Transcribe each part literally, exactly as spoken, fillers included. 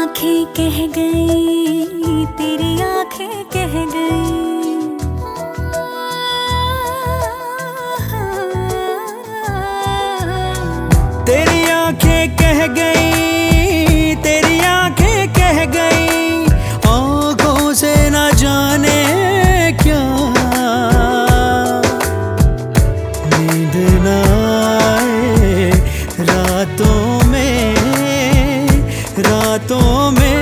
आँखें कह गई, तेरी आँखें कह गई। तेरी आँखें कह गई, तेरी आँखें कह गई, आँखों से न जाने क्या। नींद न आए रातों में, रातों में।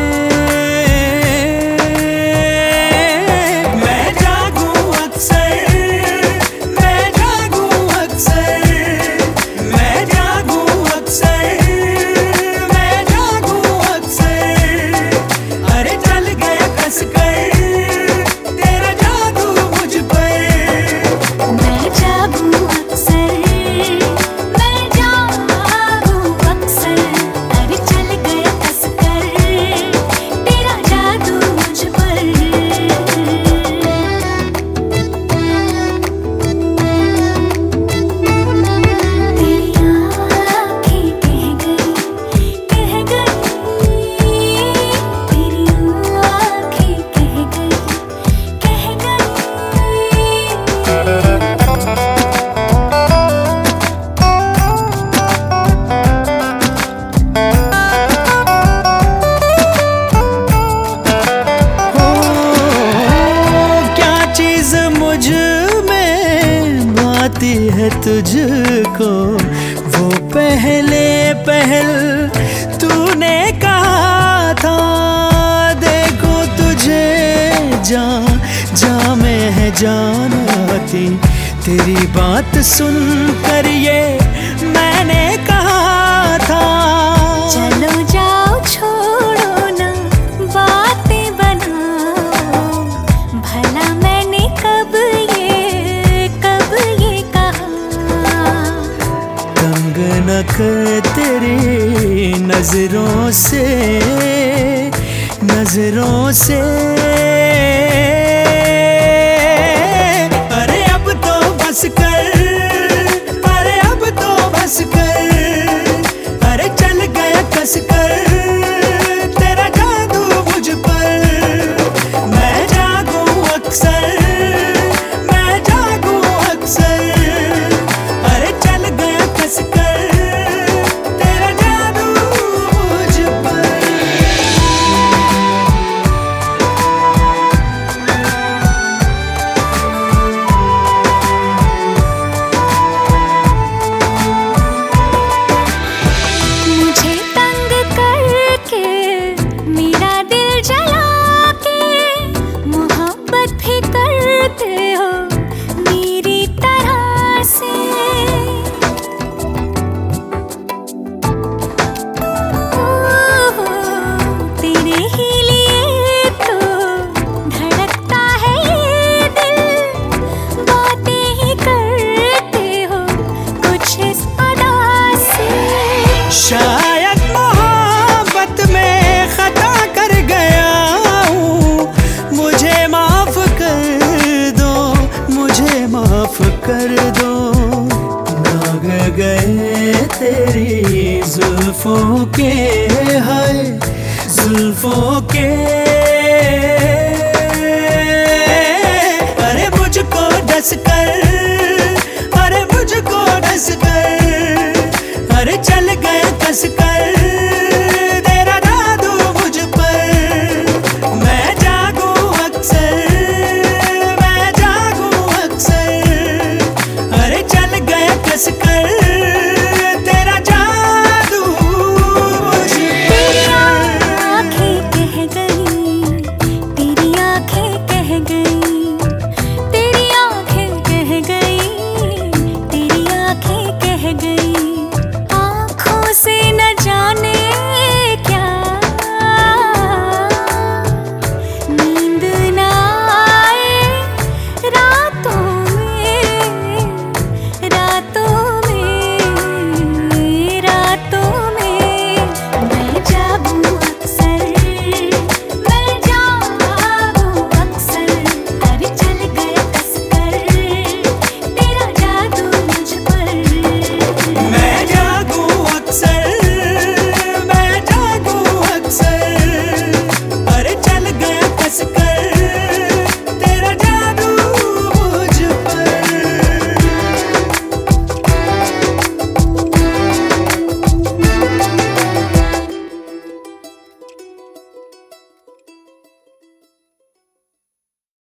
मैं जागूं अक्सर, मैं जागूं अक्सर, मैं जागूं अक्सर, मैं जागूं अक्सर। अरे चल गया कस कर तेरा जादू मुझ पर। मैं जागूं अक्सर, मैं जागूं अक्सर, अरे चल गया कस कर तेरा जादू मुझ पर। तेरी आँखें कह गई, कह गई, तेरी आँखें कह गई, कह गई। क्या चीज मुझ में भाती है तुझको, वो पहले पहल तूने कहा था। देखो तुझे जा जा में है जान आती, तेरी बात सुन कर ये मैंने कहा था। चलो जाओ छोड़ो ना बातें बनाओ, भला मैंने कब ये कब ये कहा। तंग न कर तेरी नजरों से, नजरों से। अरे अब तो बस कर, अरे अब तो बस कर। अरे चल गया कस कर तेरा जादू मुझ पर। मैं जागूं अक्सर, मैं जागूं अक्सर, अरे चल गया कस कर तेरा जादू मुझ पर। मुझे तंग करके मेरा दिल जला के, मोहब्बत भी करते हो मेरी तरह से। ओह, तेरे ही लिए तो धड़कता है ये दिल, बातें ही करते हो कुछ इस अदा से। शायद मोहब्बत में खता कर गया हूँ, मुझे माफ कर दो, मुझे माफ कर दो। दाग गए तेरी जुल्फों के, हाय जुल्फों के। अरे मुझको डस कर, अरे मुझको डस कर, अरे चल गए कस कर